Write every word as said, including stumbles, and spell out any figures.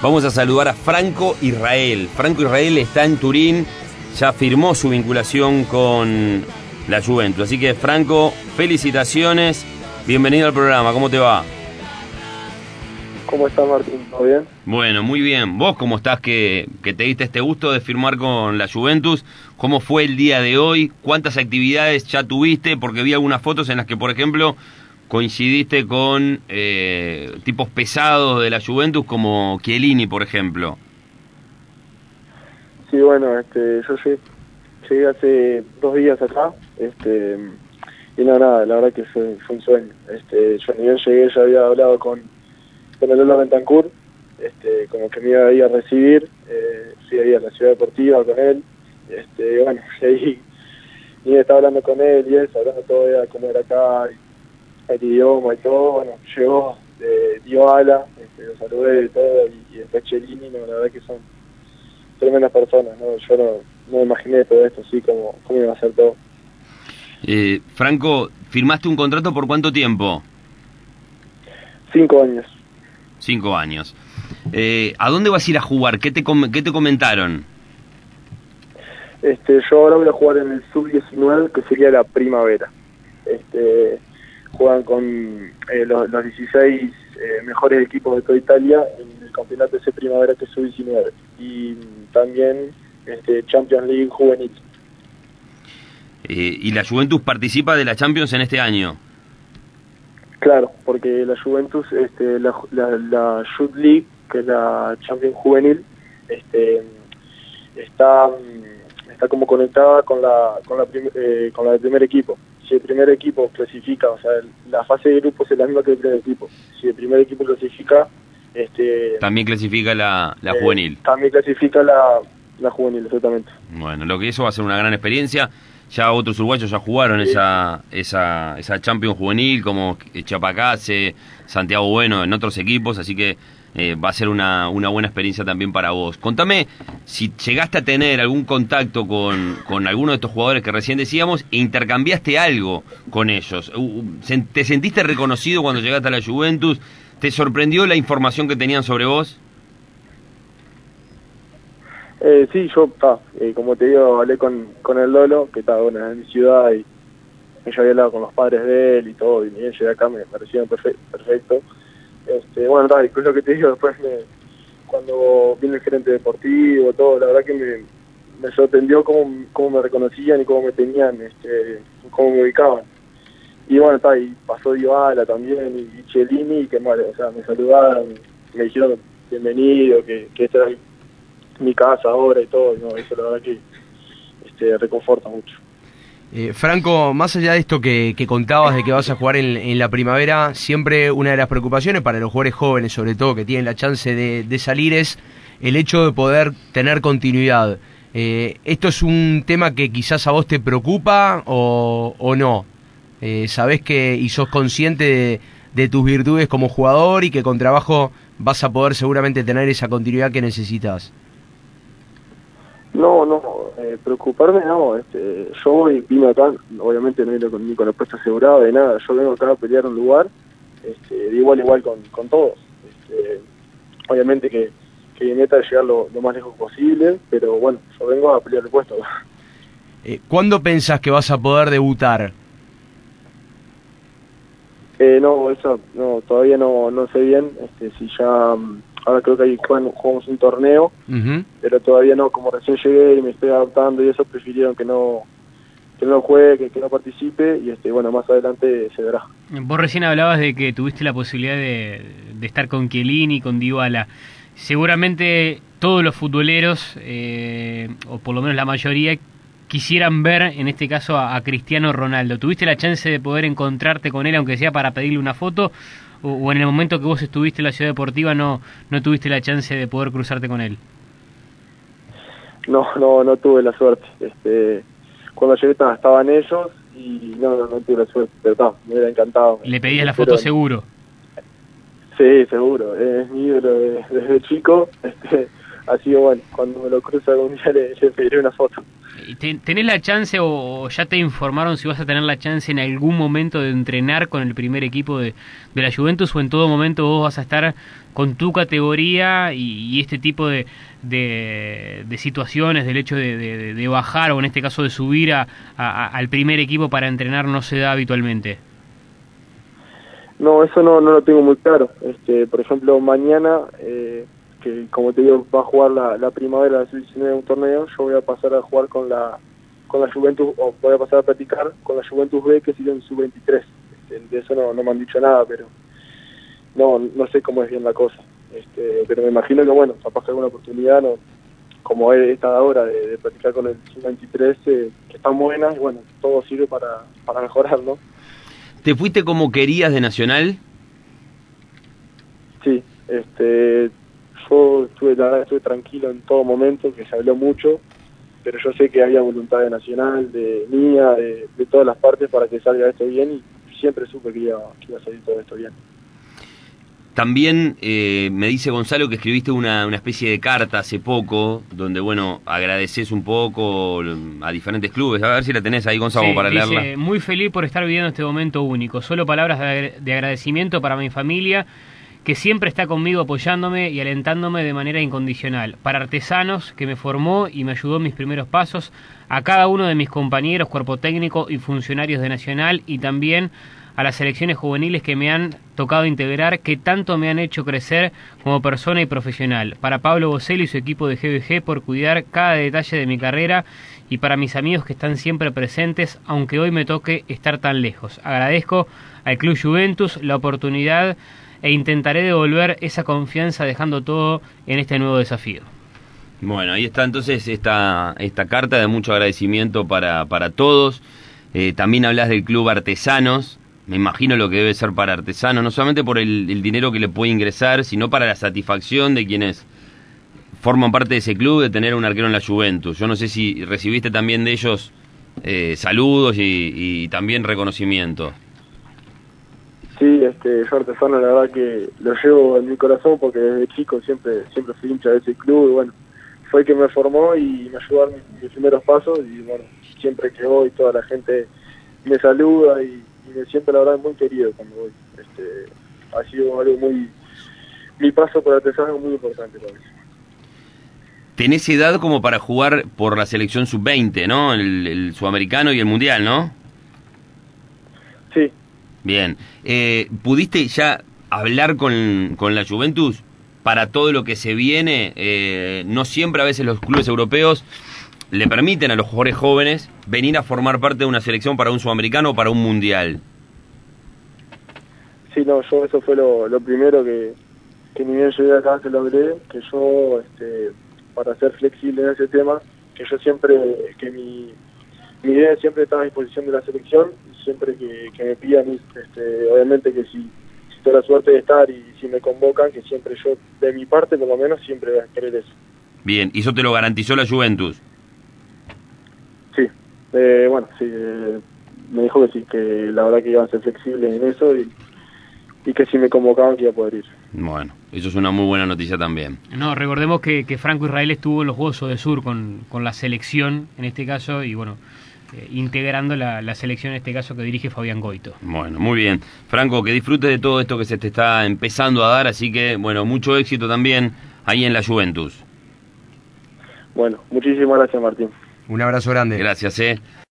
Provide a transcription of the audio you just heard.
Vamos a saludar a Franco Israel. Franco Israel está en Turín, ya firmó su vinculación con la Juventus. Así que, Franco, felicitaciones, bienvenido al programa. ¿Cómo te va? ¿Cómo estás, Martín? ¿Todo bien? Bueno, muy bien. ¿Vos cómo estás que, que te diste este gusto de firmar con la Juventus? ¿Cómo fue el día de hoy? ¿Cuántas actividades ya tuviste? Porque vi algunas fotos en las que, por ejemplo, coincidiste con eh, tipos pesados de la Juventus como Chiellini, por ejemplo. Sí, bueno, este, yo llegué, llegué hace dos días acá, este, y no, nada, la verdad que fue, fue un sueño. Este, yo ni bien llegué, ya había hablado con, con el Lola Bentancur, este, como que me iba a ir a recibir, eh, fui ahí a la ciudad deportiva con él, este, y bueno, y ahí y estaba hablando con él y eso, hablando todo de cómo era acá, el idioma y todo. Bueno, llegó, eh, dio ala, este, lo saludé y todo, y, y después Chiellini, no, la verdad que son tremendas personas, ¿no? Yo no, no me imaginé todo esto así, como cómo iba a ser todo. Eh, Franco, ¿firmaste un contrato por cuánto tiempo? Cinco años. Cinco años. Eh, ¿A dónde vas a ir a jugar? ¿Qué te, com- qué te comentaron? Este, yo ahora voy a jugar en el sub diecinueve, que sería la primavera. Este, juegan con eh, los, los dieciséis eh, mejores equipos de toda Italia en el campeonato ese primavera, que es sub diecinueve. Y también este, Champions League juvenil. Eh, ¿Y la Juventus participa de la Champions en este año? Claro, porque la Juventus, este, la, la, la Youth League, que es la Champions juvenil, este, está está como conectada con la con la, prim, eh, con la del primer equipo. Si el primer equipo clasifica, o sea, el, la fase de grupos es la misma que el primer equipo. Si el primer equipo clasifica, este también clasifica la, la eh, juvenil. También clasifica la, la juvenil, exactamente. Bueno, lo que eso va a ser una gran experiencia. Ya otros uruguayos ya jugaron Sí. esa esa esa Champions juvenil, como Chapacase, Santiago Bueno, en otros equipos, así que eh, va a ser una, una buena experiencia también para vos. Contame si llegaste a tener algún contacto con, con alguno de estos jugadores que recién decíamos e intercambiaste algo con ellos. ¿Te sentiste reconocido cuando llegaste a la Juventus? ¿Te sorprendió la información que tenían sobre vos? Eh, sí, yo, ta, eh, como te digo, hablé con, con el Lolo, que está bueno, en mi ciudad, y yo había hablado con los padres de él y todo, y ni bien llegué acá, me parecieron perfecto. perfecto. Este, bueno, ta, incluso lo que te digo, después me, cuando vino el gerente deportivo, todo, la verdad que me, me sorprendió cómo, cómo me reconocían y cómo me tenían, este, cómo me ubicaban. Y bueno, ta, y pasó Dybala también, y, y Chiellini, y que mal, o sea, me saludaron, me dijeron bienvenido, que, que esta era mi casa ahora y todo, no, eso la verdad que este, reconforta mucho. Eh, Franco, más allá de esto que, que contabas de que vas a jugar en, en la primavera, siempre una de las preocupaciones para los jugadores jóvenes, sobre todo, que tienen la chance de, de salir, es el hecho de poder tener continuidad. Eh, ¿Esto es un tema que quizás a vos te preocupa o, o no? Eh, ¿Sabés que y sos consciente de, de tus virtudes como jugador y que con trabajo vas a poder seguramente tener esa continuidad que necesitas? No, no, eh, preocuparme no, este, yo voy, vine acá, obviamente no vine con, ni con el puesto asegurado de nada, yo vengo acá a pelear un lugar, este, de igual igual con, con todos, este, obviamente que, que mi meta es llegar lo, lo más lejos posible, pero bueno, yo vengo a pelear el puesto. Eh, ¿Cuándo pensás que vas a poder debutar? Eh, no, eso, no, todavía no, no sé bien, este, si ya... Ahora creo que ahí juegan, jugamos un torneo, uh-huh. Pero todavía no, como recién llegué y me estoy adaptando y eso, prefirieron que no que no juegue, que, que no participe, y este bueno, más adelante se verá. Vos recién hablabas de que tuviste la posibilidad de, de estar con Chiellini, con Dybala. Seguramente todos los futboleros, eh, o por lo menos la mayoría, quisieran ver en este caso a, a Cristiano Ronaldo. ¿Tuviste la chance de poder encontrarte con él, aunque sea para pedirle una foto? O en el momento que vos estuviste en la ciudad deportiva no no tuviste la chance de poder cruzarte con él? No, no, no tuve la suerte. Este, cuando llegué estaban ellos y no, no, no tuve la suerte, pero no, me hubiera encantado. ¿Le pedías la pero, foto seguro? Sí, seguro. Es mi ídolo desde, desde chico. Este, Así que bueno, cuando me lo cruzo algún día le, le pediré una foto. ¿Tenés la chance o ya te informaron si vas a tener la chance en algún momento de entrenar con el primer equipo de, de la Juventus, o en todo momento vos vas a estar con tu categoría y, y este tipo de, de, de situaciones, del hecho de, de, de bajar o en este caso de subir a, a, al primer equipo para entrenar no se da habitualmente? No, eso no, no lo tengo muy claro. Este, por ejemplo, mañana, eh, que como te digo, va a jugar la, la primavera de la sub diecinueve en un torneo, yo voy a pasar a jugar con la con la Juventus, o voy a pasar a practicar con la Juventus B, que sería en sub veintitrés. Este, de eso no, no me han dicho nada, pero no no sé cómo es bien la cosa. Este, pero me imagino que, bueno, capaz que alguna oportunidad, no, como es esta ahora de, de practicar con el sub veintitrés, eh, que están buenas, y bueno, todo sirve para, para mejorar, ¿no? ¿Te fuiste como querías de Nacional? Sí, este... yo estuve, la verdad, estuve tranquilo en todo momento, que se habló mucho, pero yo sé que había voluntad de Nacional, de mía, de, de todas las partes para que salga esto bien, y siempre supe que iba, que iba a salir todo esto bien. También eh, me dice Gonzalo que escribiste una, una especie de carta hace poco, donde, bueno, agradeces un poco a diferentes clubes. A ver si la tenés ahí, Gonzalo, sí, para dice, leerla. Muy feliz por estar viviendo este momento único. Solo palabras de, de agradecimiento para mi familia, que siempre está conmigo apoyándome y alentándome de manera incondicional. Para Artesanos, que me formó y me ayudó en mis primeros pasos. A cada uno de mis compañeros, cuerpo técnico y funcionarios de Nacional, y también a las selecciones juveniles que me han tocado integrar, que tanto me han hecho crecer como persona y profesional. Para Pablo Bocelli y su equipo de G B G por cuidar cada detalle de mi carrera, y para mis amigos que están siempre presentes, aunque hoy me toque estar tan lejos. Agradezco al Club Juventus la oportunidad e intentaré devolver esa confianza dejando todo en este nuevo desafío. Bueno, ahí está entonces esta, esta carta de mucho agradecimiento para, para todos. Eh, también hablas del Club Artesanos. Me imagino lo que debe ser para Artesanos, no solamente por el, el dinero que le puede ingresar, sino para la satisfacción de quienes forman parte de ese club de tener un arquero en la Juventus. Yo no sé si recibiste también de ellos eh, saludos y, y también reconocimiento. Sí, este, yo Artesano la verdad que lo llevo en mi corazón, porque desde chico siempre siempre fui hincha de ese club, y bueno, fue el que me formó y me ayudó a dar mis, mis primeros pasos, y bueno, siempre que voy toda la gente me saluda y, y me siento la verdad muy querido cuando voy. Este, ha sido algo muy, mi paso por Artesano es muy importante para mí. Tenés edad como para jugar por la selección sub veinte, ¿no? El, el sudamericano y el mundial, ¿no? Sí. Bien, eh, ¿pudiste ya hablar con, con la Juventus para todo lo que se viene? Eh, no siempre a veces los clubes europeos le permiten a los jugadores jóvenes venir a formar parte de una selección para un sudamericano o para un mundial. Sí, no, yo eso fue lo, lo primero que, que ni bien llegué acá se lo hablé, que yo, este, para ser flexible en ese tema, que yo siempre, que mi... Mi idea siempre está a disposición de la selección, y siempre que, que me pidan, este, obviamente que si, si tengo la suerte de estar y si me convocan, que siempre yo, de mi parte por lo menos, siempre voy a querer eso. Bien, ¿y eso te lo garantizó la Juventus? Sí, eh, bueno, sí, eh, me dijo que sí, que la verdad que iban a ser flexibles en eso, y, y que si me convocaban que iba a poder ir. Bueno, eso es una muy buena noticia también. No, recordemos que, que Franco Israel estuvo en los Juegos de Sur con, con la selección, en este caso, y bueno... Eh, integrando la, la selección en este caso que dirige Fabián Goito. Bueno, muy bien. Franco, que disfrutes de todo esto que se te está empezando a dar, así que, bueno, mucho éxito también ahí en la Juventus. Bueno, muchísimas gracias, Martín. Un abrazo grande. Gracias, eh.